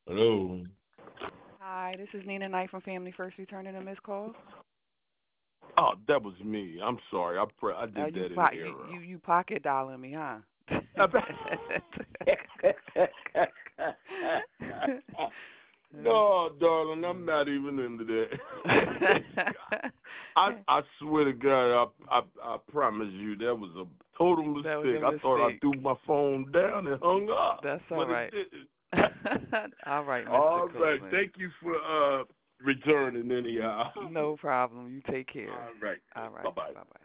Hello. Hi, this is Nina Knight from Family First returning a missed call. Oh, that was me. I'm sorry. I did You that in you error. you you pocket dialing me, huh? No, darling, I'm not even into that. I swear to God, I promise you that was a total That was mistake. a I thought I mistake. threw my phone down and hung up, That's all but it right. didn't. All right, Mr. All right, Copeland. thank you for returning anyhow. No problem. You take care. All right, All right. bye bye. Bye bye.